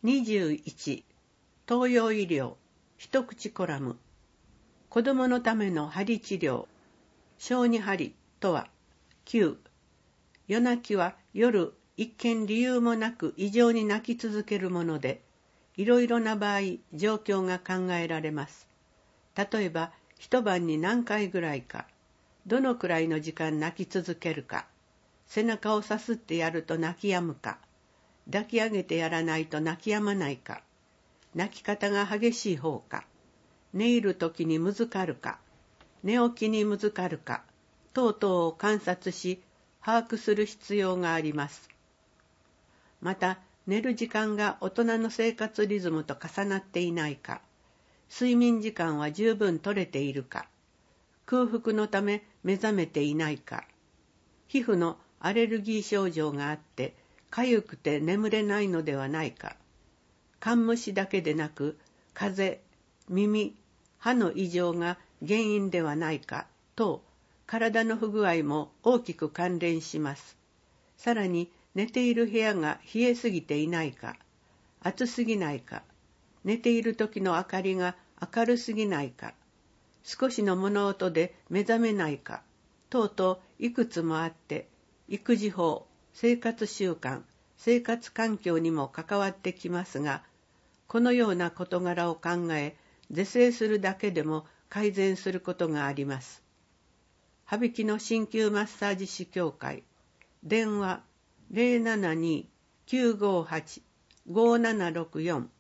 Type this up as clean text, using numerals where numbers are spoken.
21、東洋医療一口コラム。子どものための針治療。小児針とは。9、夜泣きは夜一見理由もなく異常に泣き続けるもので、いろいろな場合、状況が考えられます。例えば、一晩に何回ぐらいか、どのくらいの時間泣き続けるか、背中をさすってやると泣き止むか、抱き上げてやらないと泣き止まないか、泣き方が激しい方か、寝入る時にむずかるか、寝起きにむずかるか、等々を観察し、把握する必要があります。また、寝る時間が大人の生活リズムと重なっていないか、睡眠時間は十分取れているか、空腹のため目覚めていないか、皮膚のアレルギー症状があって痒くて眠れないのではないか、寒虫だけでなく風邪、耳、歯の異常が原因ではないか等、体の不具合も大きく関連します。さらに寝ている部屋が冷えすぎていないか、暑すぎないか、寝ている時の明かりが明るすぎないか、少しの物音で目覚めないか、等々いくつもあって、育児法、生活習慣、生活環境にも関わってきますが、このような事柄を考え、是正するだけでも改善することがあります。羽曳野鍼灸マッサージ師協会、電話 072-958-5764